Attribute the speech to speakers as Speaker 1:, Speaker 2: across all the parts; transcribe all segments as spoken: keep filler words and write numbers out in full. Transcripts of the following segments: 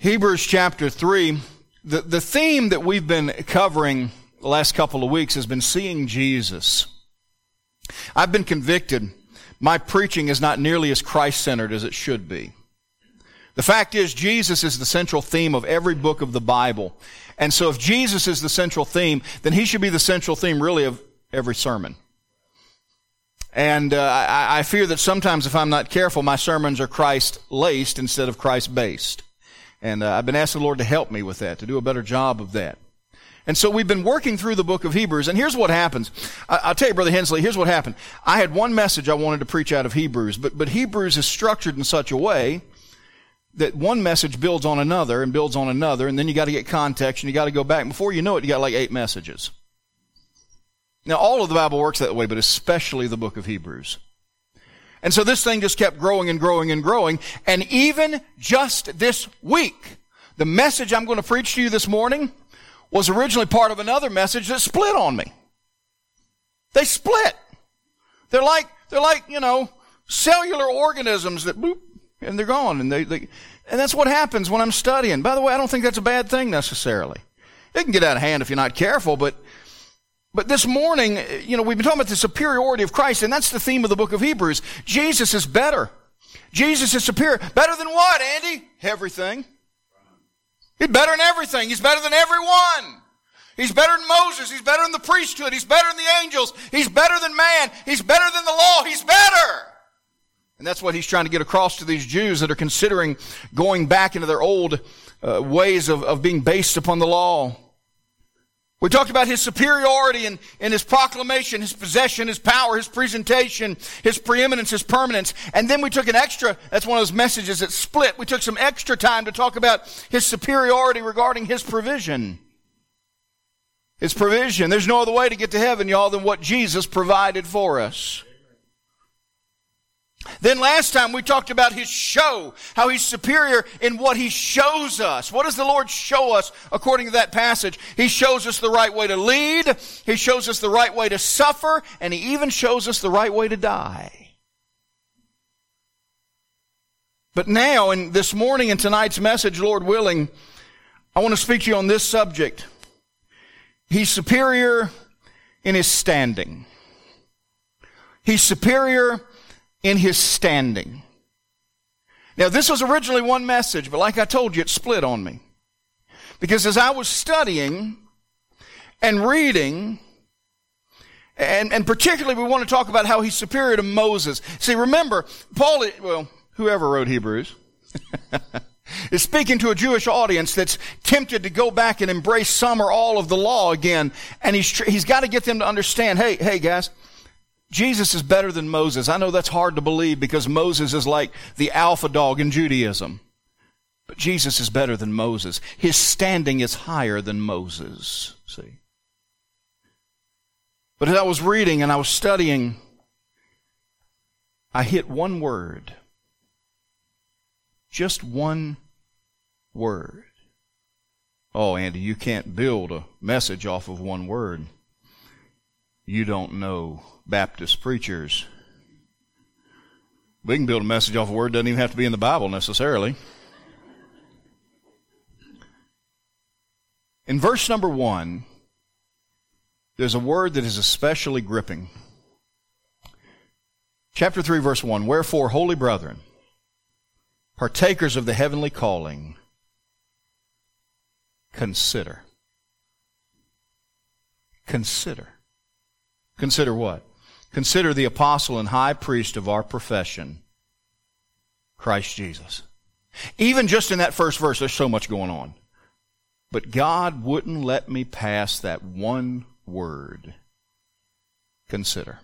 Speaker 1: Hebrews chapter three, the, the theme that we've been covering the last couple of weeks has been seeing Jesus. I've been convicted my preaching is not nearly as Christ-centered as it should be. The fact is, Jesus is the central theme of every book of the Bible. And so if Jesus is the central theme, then he should be the central theme really of every sermon. And uh, I, I fear that sometimes if I'm not careful, my sermons are Christ-laced instead of Christ-based. And uh, I've been asking the Lord to help me with that, to do a better job of that. And so we've been working through the book of Hebrews, and here's what happens. I, I'll tell you, Brother Hensley, here's what happened. I had one message I wanted to preach out of Hebrews, but, but Hebrews is structured in such a way that one message builds on another and builds on another, and then you got to get context, and you got to go back. Before you know it, you got like eight messages. Now, all of the Bible works that way, but especially the book of Hebrews. And so this thing just kept growing and growing and growing, and even just this week, the message I'm going to preach to you this morning was originally part of another message that split on me. They split. They're like, they're like, you know, cellular organisms that boop, and they're gone. And they, they, and that's what happens when I'm studying. By the way, I don't think that's a bad thing necessarily. It can get out of hand if you're not careful, but, but this morning, you know, we've been talking about the superiority of Christ, and that's the theme of the book of Hebrews. Jesus is better. Jesus is superior. Better than what, Andy? Everything. He's better than everything. He's better than everyone. He's better than Moses. He's better than the priesthood. He's better than the angels. He's better than man. He's better than the law. He's better. And that's what he's trying to get across to these Jews that are considering going back into their old uh, ways of, of being based upon the law. We talked about his superiority and, and his proclamation, his possession, his power, his presentation, his preeminence, his permanence. And then we took an extra, that's one of those messages that split. We took some extra time to talk about his superiority regarding his provision. His provision. There's no other way to get to heaven, y'all, than what Jesus provided for us. Then last time we talked about his show, how he's superior in what he shows us. What does the Lord show us according to that passage? He shows us the right way to lead, he shows us the right way to suffer, and he even shows us the right way to die. But now, in this morning and tonight's message, Lord willing, I want to speak to you on this subject. He's superior in his standing. He's superior in his standing. Now, this was originally one message, but like I told you, it split on me. Because as I was studying and reading, and, and particularly we want to talk about how he's superior to Moses. See, remember, Paul, well, whoever wrote Hebrews, is speaking to a Jewish audience that's tempted to go back and embrace some or all of the law again. And he's, he's got to get them to understand, hey, hey guys, Jesus is better than Moses. I know that's hard to believe because Moses is like the alpha dog in Judaism. But Jesus is better than Moses. His standing is higher than Moses. See? But as I was reading and I was studying, I hit one word. Just one word. Oh, Andy, you can't build a message off of one word. You don't know Baptist preachers. We can build a message off a word. Doesn't even have to be in the Bible necessarily. In verse number one, there's a word that is especially gripping. Chapter three, verse one. Wherefore, holy brethren, partakers of the heavenly calling, consider. Consider. Consider what? Consider the apostle and high priest of our profession, Christ Jesus. Even just in that first verse, there's so much going on. But God wouldn't let me pass that one word. Consider.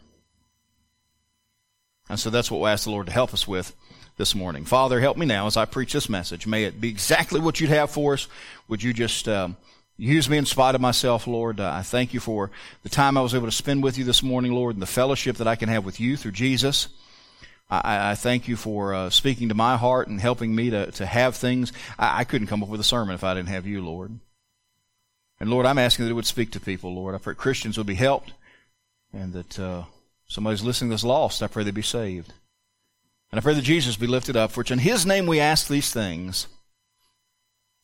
Speaker 1: And so that's what we ask the Lord to help us with this morning. Father, help me now as I preach this message. May it be exactly what you'd have for us. Would you just um, use me in spite of myself, Lord. Uh, I thank you for the time I was able to spend with you this morning, Lord, and the fellowship that I can have with you through Jesus. I, I thank you for uh, speaking to my heart and helping me to, to have things. I, I couldn't come up with a sermon if I didn't have you, Lord. And Lord, I'm asking that it would speak to people, Lord. I pray Christians would be helped and that uh, somebody's listening that's lost, I pray they be saved. And I pray that Jesus be lifted up, for it's in his name we ask these things.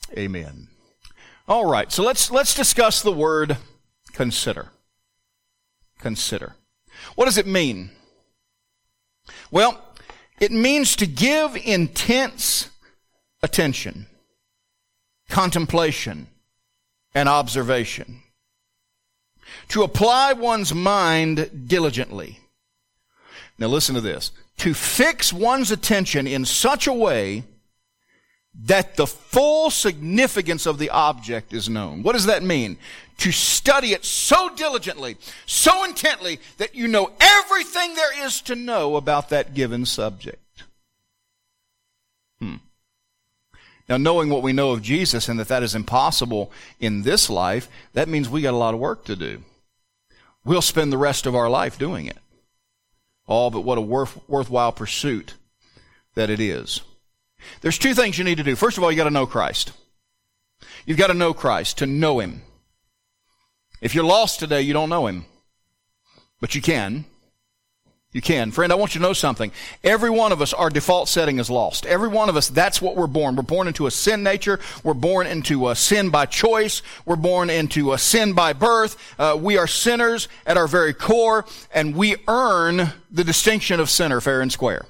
Speaker 1: Amen. All right, so let's let's discuss the word consider. Consider. What does it mean? Well, it means to give intense attention, contemplation, and observation. To apply one's mind diligently. Now listen to this. To fix one's attention in such a way that the full significance of the object is known. What does that mean? To study it so diligently, so intently, that you know everything there is to know about that given subject. Hmm. Now, knowing what we know of Jesus and that that is impossible in this life, that means we got a lot of work to do. We'll spend the rest of our life doing it. All but what a worth, worthwhile pursuit that it is. There's two things you need to do. First of all, you got to know Christ. You've got to know Christ, to know Him. If you're lost today, you don't know Him. But you can. You can. Friend, I want you to know something. Every one of us, our default setting is lost. Every one of us, that's what we're born. We're born into a sin nature. We're born into a sin by choice. We're born into a sin by birth. Uh, we are sinners at our very core, and we earn the distinction of sinner fair and square.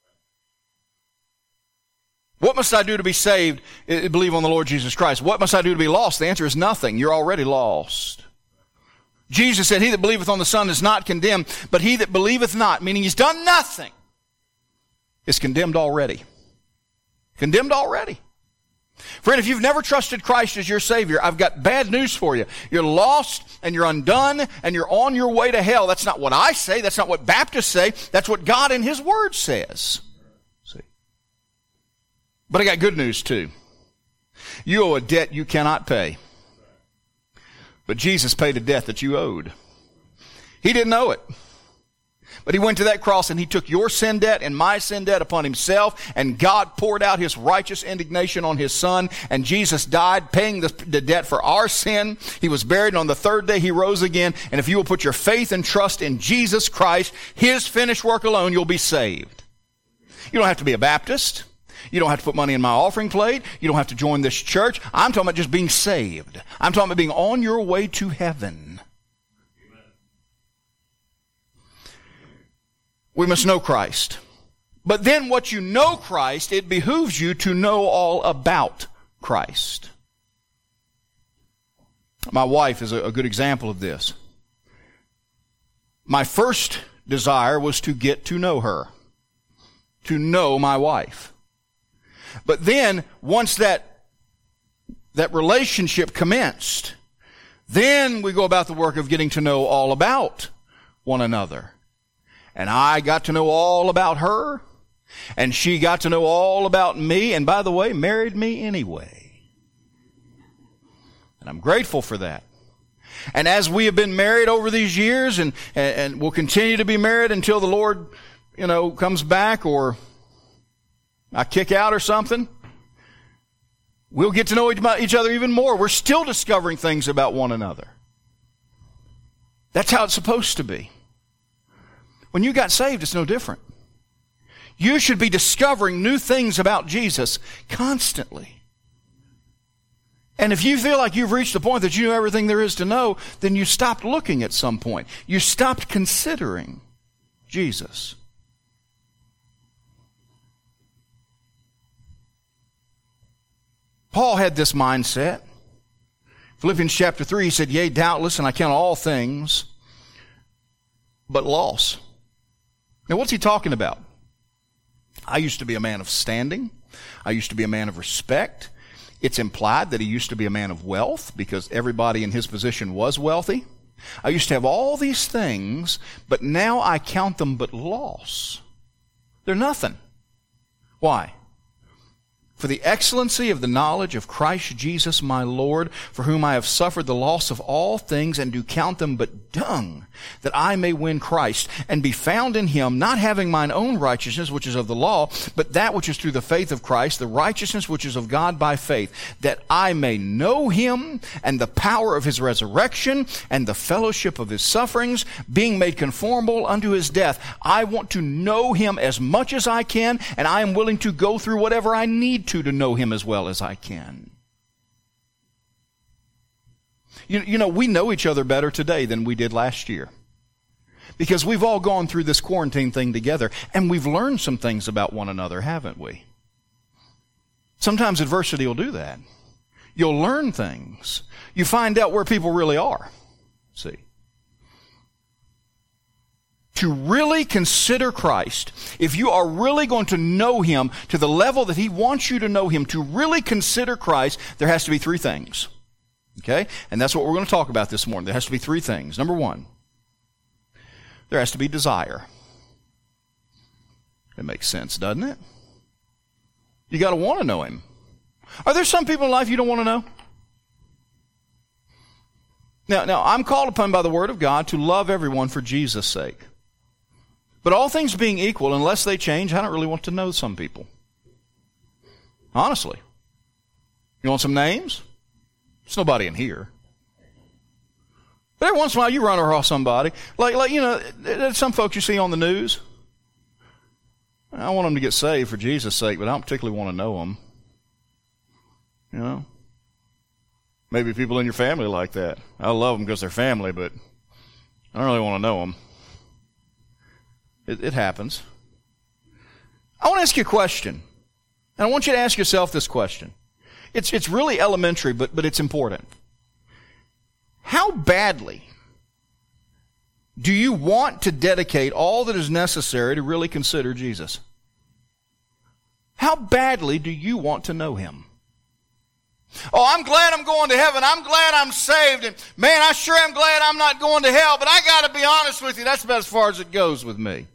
Speaker 1: What must I do to be saved? I believe on the Lord Jesus Christ. What must I do to be lost? The answer is nothing. You're already lost. Jesus said, he that believeth on the Son is not condemned, but he that believeth not, meaning he's done nothing, is condemned already. Condemned already. Friend, if you've never trusted Christ as your Savior, I've got bad news for you. You're lost and you're undone and you're on your way to hell. That's not what I say. That's not what Baptists say. That's what God in His Word says. See? But I got good news too. You owe a debt you cannot pay. But Jesus paid a debt that you owed. He didn't owe it. But He went to that cross and He took your sin debt and my sin debt upon Himself, and God poured out His righteous indignation on His Son, and Jesus died paying the, the debt for our sin. He was buried, and on the third day He rose again. And if you will put your faith and trust in Jesus Christ, His finished work alone, you'll be saved. You don't have to be a Baptist. You don't have to put money in my offering plate. You don't have to join this church. I'm talking about just being saved. I'm talking about being on your way to heaven. Amen. We must know Christ. But then once you know Christ, it behooves you to know all about Christ. My wife is a good example of this. My first desire was to get to know her, to know my wife. But then, once that, that relationship commenced, then we go about the work of getting to know all about one another. And I got to know all about her, and she got to know all about me, and by the way, married me anyway. And I'm grateful for that. And as we have been married over these years, and, and, and we'll continue to be married until the Lord, you know, comes back, or I kick out or something, we'll get to know each other even more. We're still discovering things about one another. That's how it's supposed to be. When you got saved, it's no different. You should be discovering new things about Jesus constantly. And if you feel like you've reached the point that you know everything there is to know, then you stopped looking at some point. You stopped considering Jesus. Paul had this mindset. Philippians chapter three, he said, yea, doubtless, and I count all things but loss. Now, what's he talking about? I used to be a man of standing. I used to be a man of respect. It's implied that he used to be a man of wealth because everybody in his position was wealthy. I used to have all these things, but now I count them but loss. They're nothing. Why? For the excellency of the knowledge of Christ Jesus my Lord, for whom I have suffered the loss of all things, and do count them but dung, that I may win Christ, and be found in Him, not having mine own righteousness, which is of the law, but that which is through the faith of Christ, the righteousness which is of God by faith, that I may know Him, and the power of His resurrection, and the fellowship of His sufferings, being made conformable unto His death. I want to know Him as much as I can, and I am willing to go through whatever I need to to know Him as well as I can. You, you know, we know each other better today than we did last year. Because we've all gone through this quarantine thing together, and we've learned some things about one another, haven't we? Sometimes adversity will do that. You'll learn things. You find out where people really are. See? To really consider Christ, if you are really going to know Him to the level that He wants you to know Him, to really consider Christ, there has to be three things. Okay? And that's what we're going to talk about this morning. There has to be three things. Number one, there has to be desire. It makes sense, doesn't it? You got to want to know Him. Are there some people in life you don't want to know? Now, now, I'm called upon by the Word of God to love everyone for Jesus' sake. But all things being equal, unless they change, I don't really want to know some people. Honestly. You want some names? There's nobody in here. But every once in a while you run across somebody. Like, like you know, there's some folks you see on the news. I want them to get saved for Jesus' sake, but I don't particularly want to know them. You know? Maybe people in your family like that. I love them because they're family, but I don't really want to know them. It, it happens. I want to ask you a question. And I want you to ask yourself this question. It's, it's really elementary, but, but it's important. How badly do you want to dedicate all that is necessary to really consider Jesus? How badly do you want to know Him? Oh, I'm glad I'm going to heaven. I'm glad I'm saved. And man, I sure am glad I'm not going to hell. But I got to be honest with you, that's about as far as it goes with me.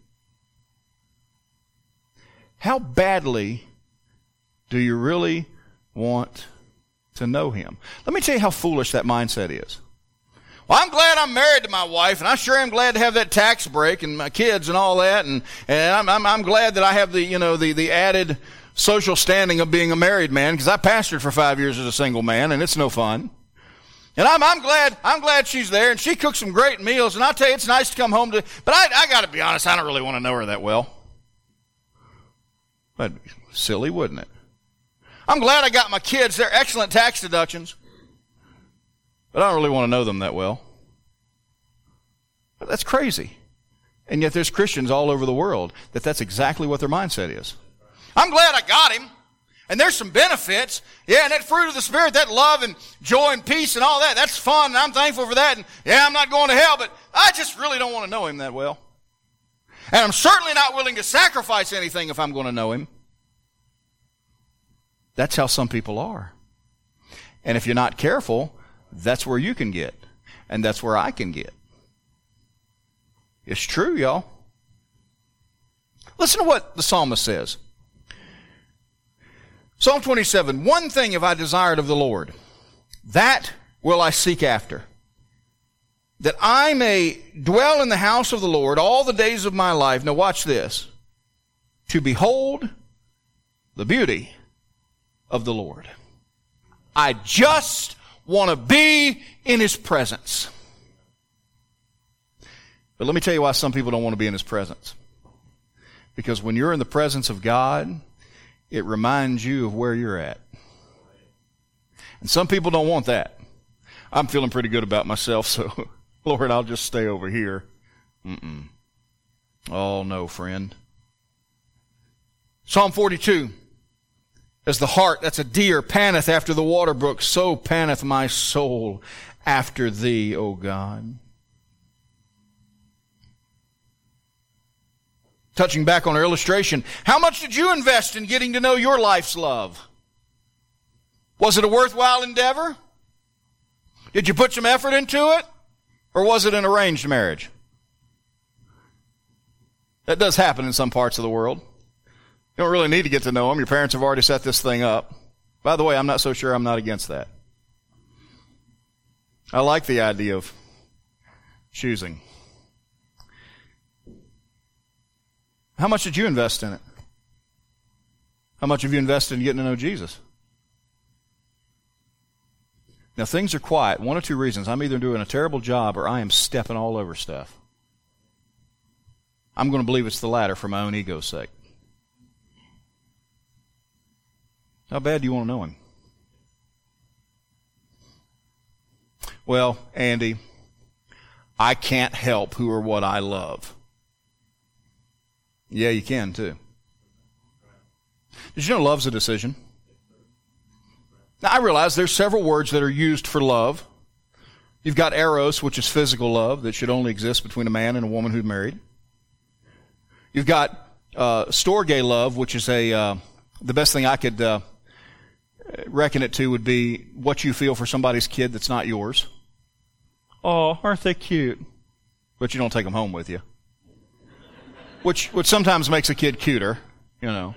Speaker 1: How badly do you really want to know Him? Let me tell you how foolish that mindset is. Well, I'm glad I'm married to my wife, and I sure am glad to have that tax break and my kids and all that, and, and I'm, I'm, I'm glad that I have the, you know, the, the added social standing of being a married man, because I pastored for five years as a single man, and it's no fun. And I'm, I'm glad, I'm glad she's there, and she cooks some great meals, and I'll tell you, it's nice to come home to, but I, I gotta be honest, I don't really want to know her that well. That'd be silly, wouldn't it? I'm glad I got my kids, they're excellent tax deductions. But I don't really want to know them that well. But that's crazy. And yet there's Christians all over the world that that's exactly what their mindset is. I'm glad I got Him. And there's some benefits. Yeah, and that fruit of the Spirit, that love and joy and peace and all that, that's fun, and I'm thankful for that. And yeah, I'm not going to hell, but I just really don't want to know Him that well. And I'm certainly not willing to sacrifice anything if I'm going to know Him. That's how some people are. And if you're not careful, that's where you can get. And that's where I can get. It's true, y'all. Listen to what the psalmist says. Psalm twenty-seven, one thing have I desired of the Lord, that will I seek after, that I may dwell in the house of the Lord all the days of my life. Now watch this. To behold the beauty of the Lord. I just want to be in His presence. But let me tell you why some people don't want to be in His presence. Because when you're in the presence of God, it reminds you of where you're at. And some people don't want that. I'm feeling pretty good about myself, so Lord, I'll just stay over here. Mm-mm. Oh, no, friend. Psalm forty-two. As the hart, that's a deer, panteth after the water brook, so panteth my soul after Thee, O God. Touching back on our illustration, how much did you invest in getting to know your life's love? Was it a worthwhile endeavor? Did you put some effort into it? Or was it an arranged marriage? That does happen in some parts of the world. You don't really need to get to know them. Your parents have already set this thing up. By the way, I'm not so sure I'm not against that. I like the idea of choosing. How much did you invest in it? How much have you invested in getting to know Jesus? Now, things are quiet. One or two reasons. I'm either doing a terrible job or I am stepping all over stuff. I'm going to believe it's the latter for my own ego's sake. How bad do you want to know Him? Well, Well, Andy, I can't help who or what I love. Yeah, you can too. Did you know love's a decision? Now, I realize there's several words that are used for love. You've got eros, which is physical love that should only exist between a man and a woman who's married. You've got uh, storge love, which is a uh, the best thing I could uh, reckon it to would be what you feel for somebody's kid that's not yours. Oh, aren't they cute? But you don't take them home with you. Which, which sometimes makes a kid cuter, you know.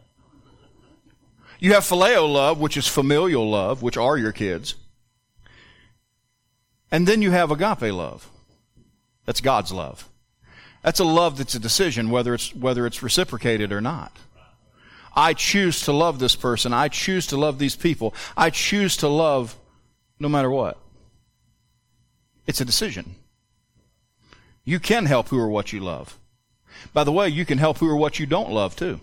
Speaker 1: You have phileo love, which is familial love, which are your kids. And then you have agape love. That's God's love. That's a love that's a decision, whether it's whether it's reciprocated or not. I choose to love this person. I choose to love these people. I choose to love no matter what. It's a decision. You can help who or what you love. By the way, you can help who or what you don't love too.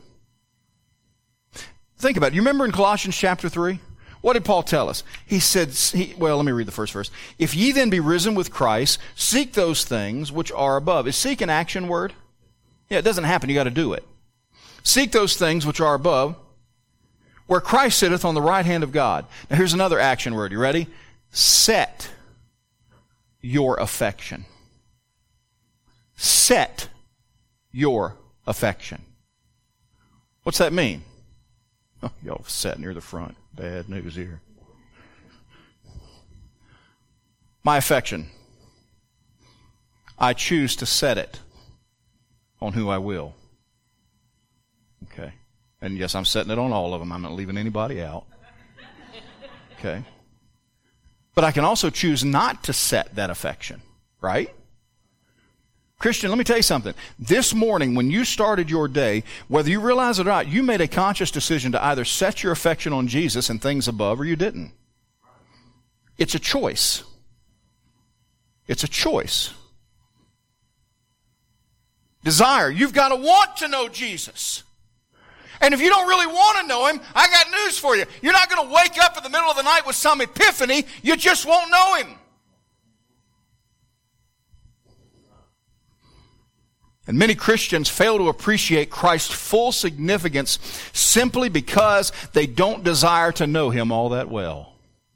Speaker 1: Think about it. You remember in Colossians chapter three? What did Paul tell us? He said, he, well, let me read the first verse. If ye then be risen with Christ, seek those things which are above. Is seek an action word? Yeah, it doesn't happen. You got to do it. Seek those things which are above, where Christ sitteth on the right hand of God. Now here's another action word. You ready? Set your affection. Set your affection. What's that mean? Oh, y'all sat near the front. Bad news here. My affection. I choose to set it on who I will. Okay. And yes, I'm setting it on all of them. I'm not leaving anybody out. Okay. But I can also choose not to set that affection, right? Christian, let me tell you something. This morning, when you started your day, whether you realize it or not, you made a conscious decision to either set your affection on Jesus and things above, or you didn't. It's a choice. It's a choice. Desire. You've got to want to know Jesus. And if you don't really want to know Him, I got news for you. You're not going to wake up in the middle of the night with some epiphany. You just won't know Him. And many Christians fail to appreciate Christ's full significance simply because they don't desire to know Him all that well.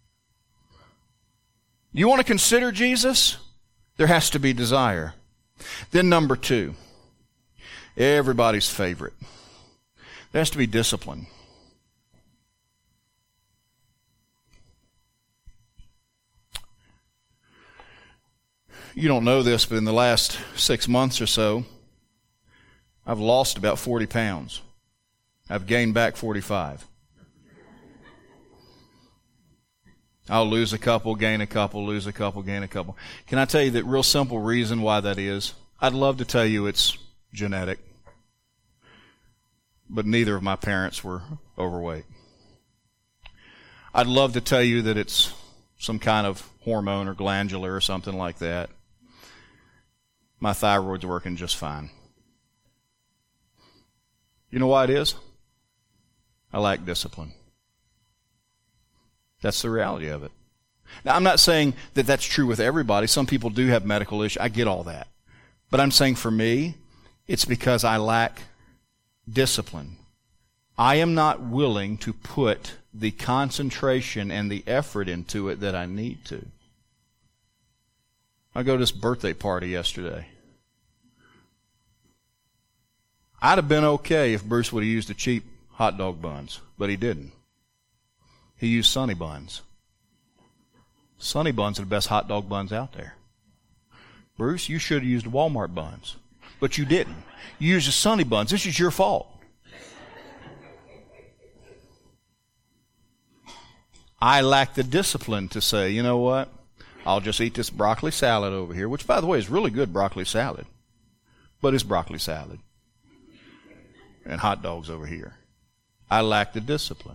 Speaker 1: You want to consider Jesus? There has to be desire. Then number two, everybody's favorite. There has to be discipline. You don't know this, but in the last six months or so, I've lost about forty pounds. I've gained back forty-five. I'll lose a couple, gain a couple, lose a couple, gain a couple. Can I tell you the real simple reason why that is? I'd love to tell you it's genetic, but neither of my parents were overweight. I'd love to tell you that it's some kind of hormone or glandular or something like that. My thyroid's working just fine. You know why it is? I lack discipline. That's the reality of it. Now, I'm not saying that that's true with everybody. Some people do have medical issues. I get all that. But I'm saying for me, it's because I lack discipline. I am not willing to put the concentration and the effort into it that I need to. I go to this birthday party yesterday. I'd have been okay if Bruce would have used the cheap hot dog buns, but he didn't. He used Sunny Buns. Sunny Buns are the best hot dog buns out there. Bruce, you should have used Walmart buns, but you didn't. You used the Sunny Buns. This is your fault. I lack the discipline to say, you know what? I'll just eat this broccoli salad over here, which, by the way, is really good broccoli salad, but it's broccoli salad. And hot dogs over here. I lack the discipline.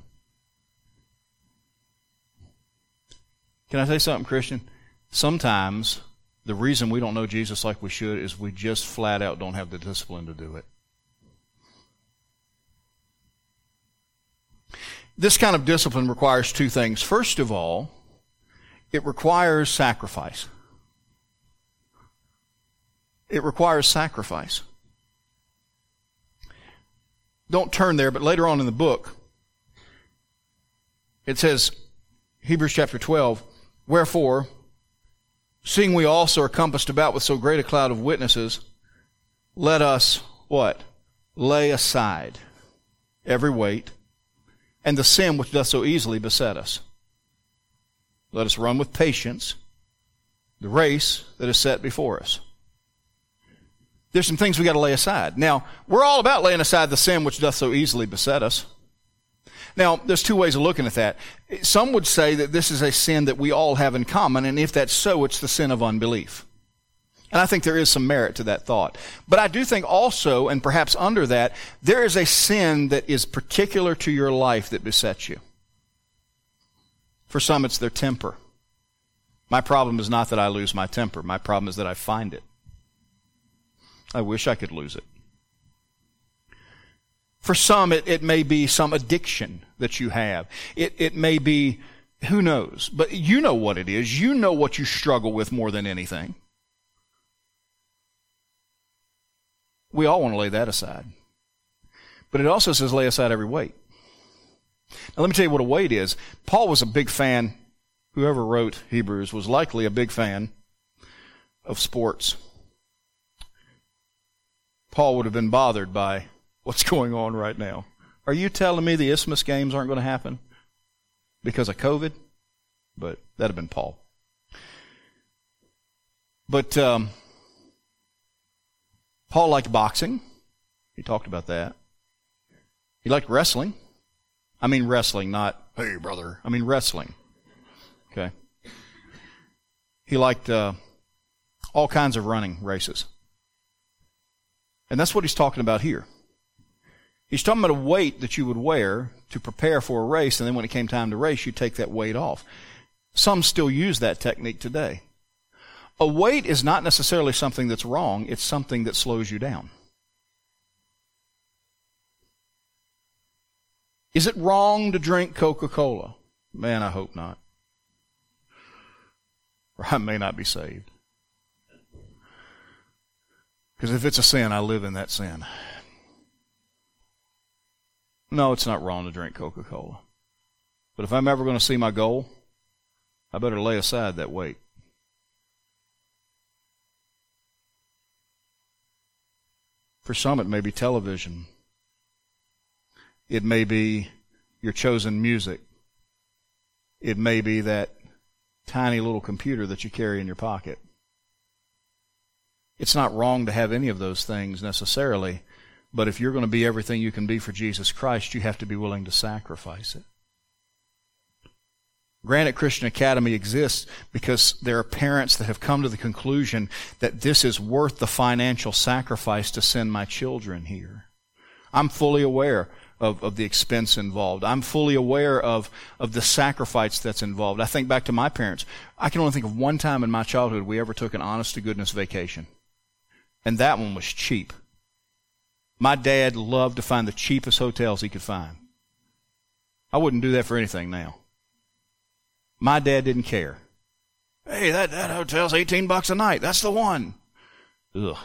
Speaker 1: Can I say something, Christian? Sometimes the reason we don't know Jesus like we should is we just flat out don't have the discipline to do it. This kind of discipline requires two things. First of all, It requires sacrifice. It requires sacrifice. Don't turn there, but later on in the book, it says, Hebrews chapter twelve, wherefore, seeing we also are compassed about with so great a cloud of witnesses, let us, what? Lay aside every weight and the sin which doth so easily beset us. Let us run with patience the race that is set before us. There's some things we got to lay aside. Now, we're all about laying aside the sin which doth so easily beset us. Now, there's two ways of looking at that. Some would say that this is a sin that we all have in common, and if that's so, it's the sin of unbelief. And I think there is some merit to that thought. But I do think also, and perhaps under that, there is a sin that is particular to your life that besets you. For some, it's their temper. My problem is not that I lose my temper. My problem is that I find it. I wish I could lose it. For some, it, it may be some addiction that you have. It, it may be, who knows? But you know what it is. You know what you struggle with more than anything. We all want to lay that aside. But it also says lay aside every weight. Now let me tell you what a weight is. Paul was a big fan, whoever wrote Hebrews was likely a big fan of sports. Paul would have been bothered by what's going on right now. Are you telling me the Isthmus games aren't going to happen because of COVID? But that'd have been Paul. But um, Paul liked boxing. He talked about that. He liked wrestling. I mean wrestling, not, hey, brother. I mean wrestling. Okay. He liked uh, all kinds of running races. And that's what he's talking about here. He's talking about a weight that you would wear to prepare for a race, and then when it came time to race, you take that weight off. Some still use that technique today. A weight is not necessarily something that's wrong. It's something that slows you down. Is it wrong to drink Coca-Cola? Man, I hope not. Or I may not be saved. Because if it's a sin, I live in that sin. No, it's not wrong to drink Coca-Cola. But if I'm ever going to see my goal, I better lay aside that weight. For some, it may be television. It may be your chosen music. It may be that tiny little computer that you carry in your pocket. It's not wrong to have any of those things necessarily, but if you're going to be everything you can be for Jesus Christ, you have to be willing to sacrifice it. Granite Christian Academy exists because there are parents that have come to the conclusion that this is worth the financial sacrifice to send my children here. I'm fully aware of, of the expense involved. I'm fully aware of, of the sacrifice that's involved. I think back to my parents. I can only think of one time in my childhood we ever took an honest-to-goodness vacation. And that one was cheap. My dad loved to find the cheapest hotels he could find. I wouldn't do that for anything now. My dad didn't care. Hey, that, that hotel's eighteen bucks a night. That's the one. Ugh.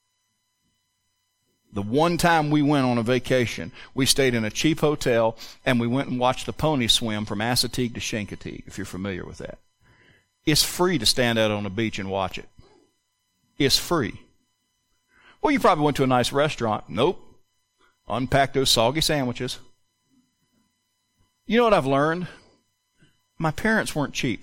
Speaker 1: The one time we went on a vacation, we stayed in a cheap hotel, and we went and watched the pony swim from Assateague to Chincoteague, if you're familiar with that. It's free to stand out on the beach and watch it. It's free. Well, you probably went to a nice restaurant. Nope. Unpack those soggy sandwiches. You know what I've learned? My parents weren't cheap.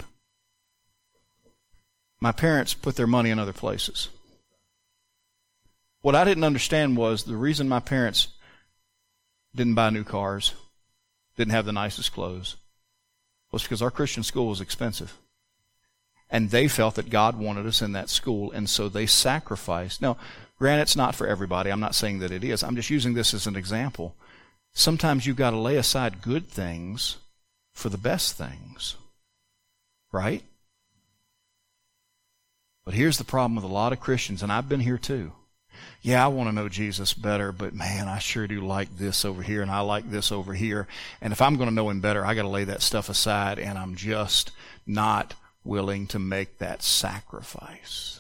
Speaker 1: My parents put their money in other places. What I didn't understand was the reason my parents didn't buy new cars, didn't have the nicest clothes, was because our Christian school was expensive. And they felt that God wanted us in that school, and so they sacrificed. Now, granted, it's not for everybody. I'm not saying that it is. I'm just using this as an example. Sometimes you've got to lay aside good things for the best things. Right? But here's the problem with a lot of Christians, and I've been here too. Yeah, I want to know Jesus better, but man, I sure do like this over here, and I like this over here. And if I'm going to know Him better, I got to lay that stuff aside, and I'm just not willing to make that sacrifice.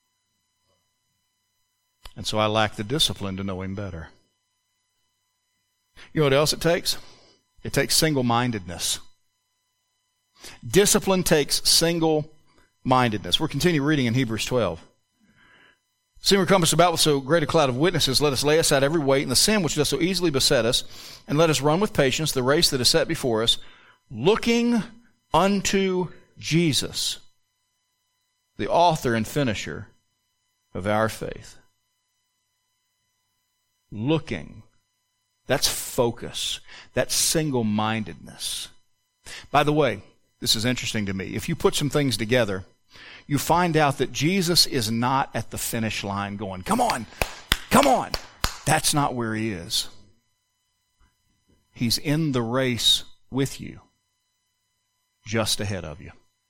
Speaker 1: And so I lack the discipline to know him better. You know what else it takes? It takes single-mindedness. Discipline takes single-mindedness. We'll continue reading in Hebrews twelve. Seeing we're compassed about with so great a cloud of witnesses, let us lay aside every weight and the sin which does so easily beset us, and let us run with patience the race that is set before us, looking unto Jesus, the author and finisher of our faith. Looking. That's focus. That's single-mindedness. By the way, this is interesting to me. If you put some things together, you find out that Jesus is not at the finish line going, come on, come on. That's not where he is. He's in the race with you, just ahead of you.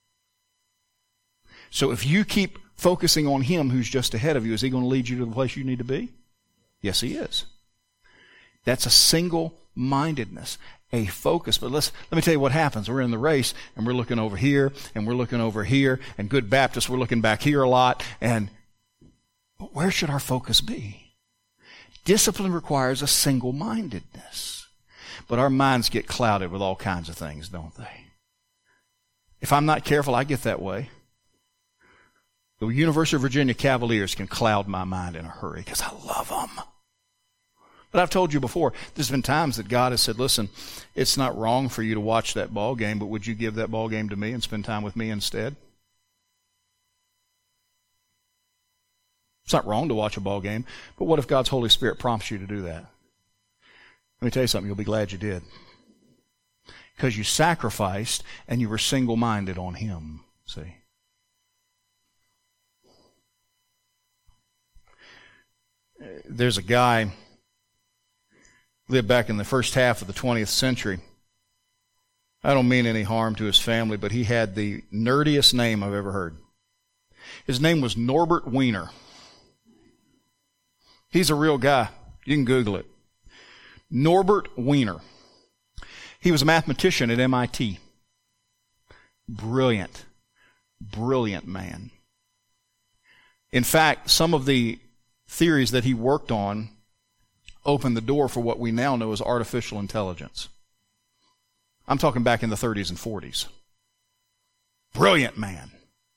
Speaker 1: So if you keep focusing on him who's just ahead of you, is he going to lead you to the place you need to be? Yes, he is. That's a single-mindedness, a focus. But let's let me tell you what happens. We're in the race, and we're looking over here, and we're looking over here, and good Baptists, we're looking back here a lot. And but where should our focus be? Discipline requires a single-mindedness. But our minds get clouded with all kinds of things, don't they? If I'm not careful, I get that way. The University of Virginia Cavaliers can cloud my mind in a hurry because I love them. But I've told you before, there's been times that God has said, listen, it's not wrong for you to watch that ball game, but would you give that ball game to me and spend time with me instead? It's not wrong to watch a ball game, but what if God's Holy Spirit prompts you to do that? Let me tell you something, you'll be glad you did. Because you sacrificed and you were single-minded on him, see? There's a guy lived back in the first half of the twentieth century. I don't mean any harm to his family, but he had the nerdiest name I've ever heard. His name was Norbert Wiener. He's a real guy. You can Google it. Norbert Wiener. He was a mathematician at M I T. Brilliant, brilliant man. In fact, some of the theories that he worked on opened the door for what we now know as artificial intelligence. I'm talking back in the thirties and forties. Brilliant man.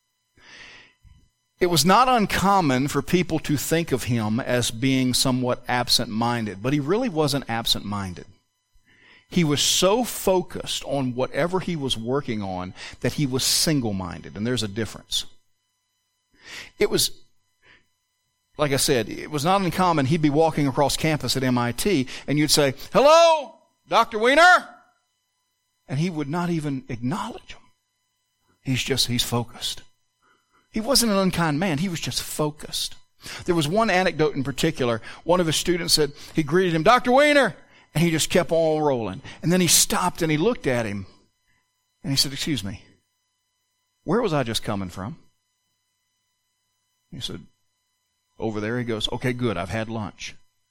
Speaker 1: It was not uncommon for people to think of him as being somewhat absent-minded, but he really wasn't absent-minded. He was so focused on whatever he was working on that he was single-minded, and there's a difference. It was, like I said, it was not uncommon. He'd be walking across campus at M I T, and you'd say, "Hello, Doctor Wiener?" And he would not even acknowledge him. He's just, he's focused. He wasn't an unkind man. He was just focused. There was one anecdote in particular. One of his students said, he greeted him, "Doctor Wiener," and he just kept on rolling. And then he stopped and he looked at him, and he said, "Excuse me, where was I just coming from?" He said, "Over there." He goes, "Okay, good, I've had lunch."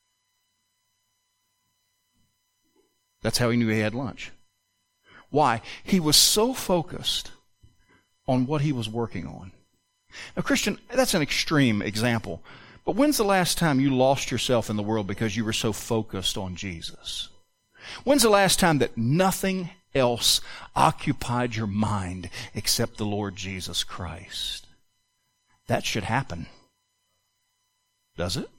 Speaker 1: That's how he knew he had lunch. Why? He was so focused on what he was working on. Now, Christian, that's an extreme example. But when's the last time you lost yourself in the world because you were so focused on Jesus? When's the last time that nothing else occupied your mind except the Lord Jesus Christ? That should happen. Does it?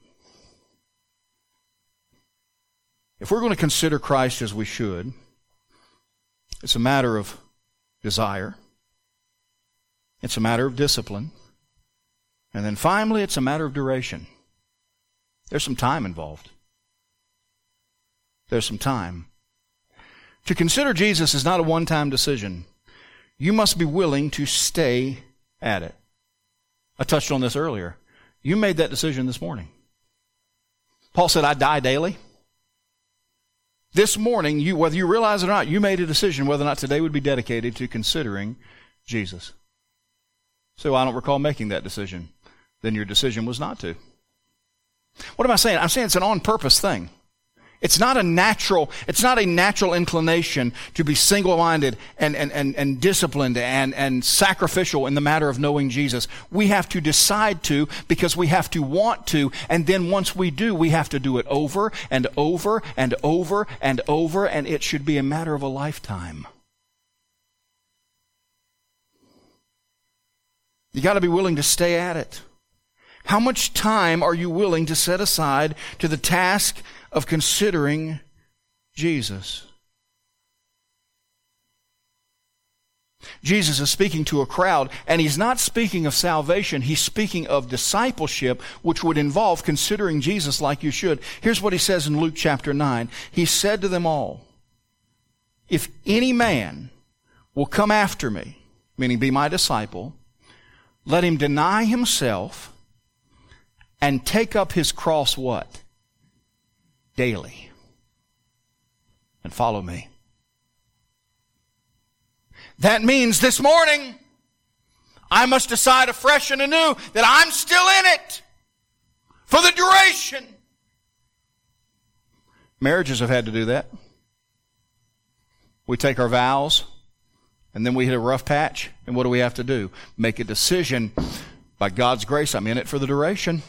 Speaker 1: If we're going to consider Christ as we should, it's a matter of desire. It's a matter of discipline. And then finally, it's a matter of duration. There's some time involved. There's some time. To consider Jesus is not a one-time decision. You must be willing to stay at it. I touched on this earlier. You made that decision this morning. Paul said, "I die daily." This morning, you, whether you realize it or not, you made a decision whether or not today would be dedicated to considering Jesus. So I don't recall making that decision. Then your decision was not to. What am I saying? I'm saying it's an on-purpose thing. It's not a natural, it's not a natural inclination to be single-minded and, and, and, and disciplined and, and sacrificial in the matter of knowing Jesus. We have to decide to because we have to want to, and then once we do, we have to do it over and over and over and over, and it should be a matter of a lifetime. You got to be willing to stay at it. How much time are you willing to set aside to the task of considering Jesus? Jesus is speaking to a crowd, and he's not speaking of salvation. He's speaking of discipleship, which would involve considering Jesus like you should. Here's what he says in Luke chapter nine. He said to them all, "If any man will come after me," meaning be my disciple, "let him deny himself and take up his cross," what? "Daily, and follow me." That means this morning, I must decide afresh and anew that I'm still in it for the duration. Marriages have had to do that. We take our vows, and then we hit a rough patch, and what do we have to do? Make a decision. By God's grace, I'm in it for the duration.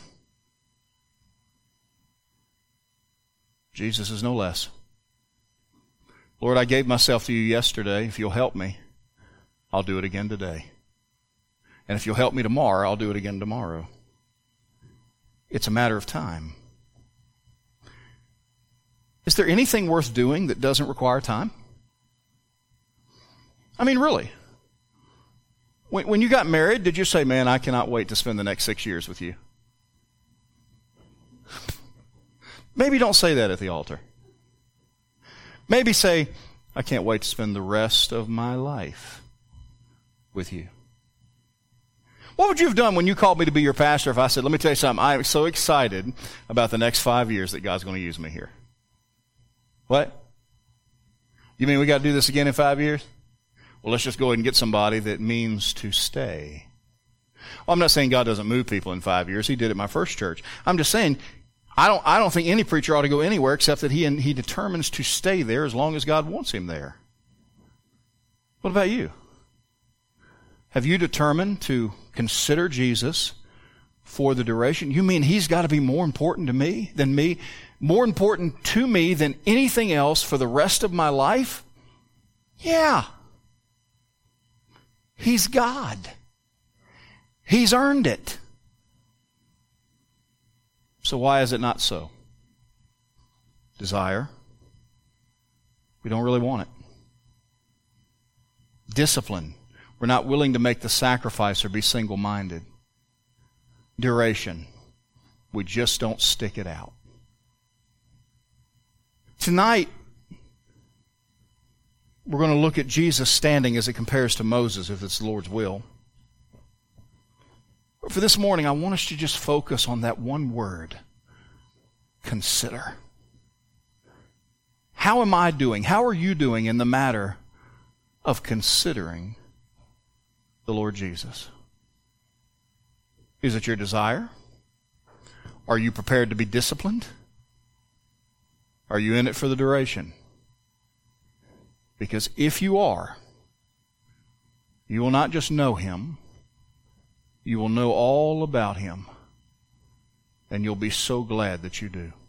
Speaker 1: Jesus is no less. Lord, I gave myself to you yesterday. If you'll help me, I'll do it again today. And if you'll help me tomorrow, I'll do it again tomorrow. It's a matter of time. Is there anything worth doing that doesn't require time? I mean, really. When, when you got married, did you say, "Man, I cannot wait to spend the next six years with you"? Maybe don't say that at the altar. Maybe say, "I can't wait to spend the rest of my life with you." What would you have done when you called me to be your pastor if I said, "Let me tell you something, I'm so excited about the next five years that God's going to use me here"? What? You mean we got to do this again in five years? Well, let's just go ahead and get somebody that means to stay. Well, I'm not saying God doesn't move people in five years. He did at my first church. I'm just saying, I don't, I don't think any preacher ought to go anywhere except that he, he determines to stay there as long as God wants him there. What about you? Have you determined to consider Jesus for the duration? You mean he's got to be more important to me than me? More important to me than anything else for the rest of my life? Yeah. He's God. He's earned it. So why is it not so? Desire. We don't really want it. Discipline. We're not willing to make the sacrifice or be single-minded. Duration. We just don't stick it out. Tonight, we're going to look at Jesus standing as it compares to Moses, if it's the Lord's will. But for this morning, I want us to just focus on that one word. Consider. How am I doing? How are you doing in the matter of considering the Lord Jesus? Is it your desire? Are you prepared to be disciplined? Are you in it for the duration? Because if you are, you will not just know him, you will know all about him, and you'll be so glad that you do.